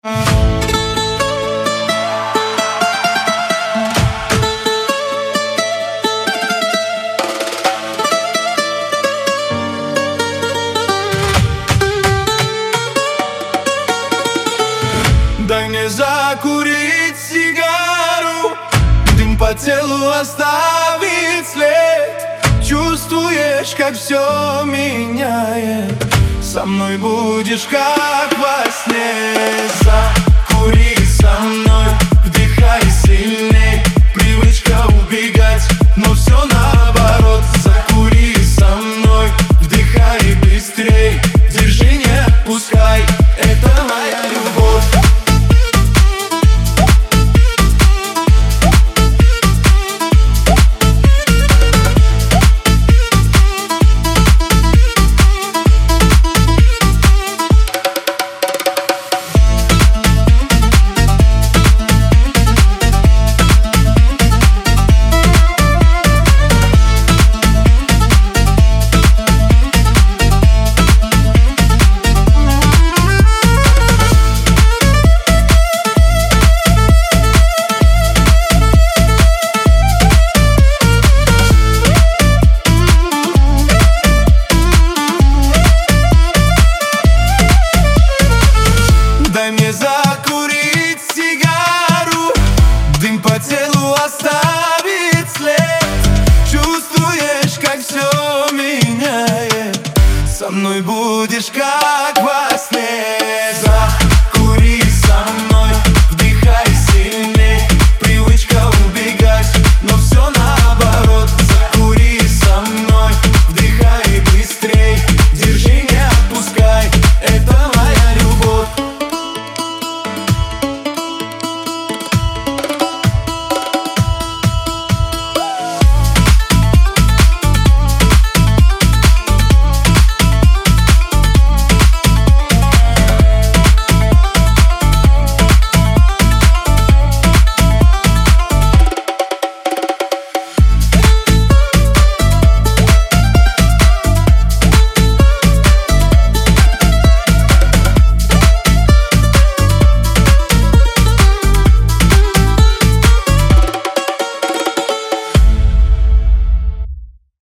Дай мне закурить сигару, дым по телу оставит след. Чувствуешь, как все меняет, со мной будешь как во сне. Закури со мной, вдыхай сильней. Привычка убегать, но все наоборот. Закури со мной, вдыхай быстрей. Держи, не отпускай, это моя любовь. Дай мне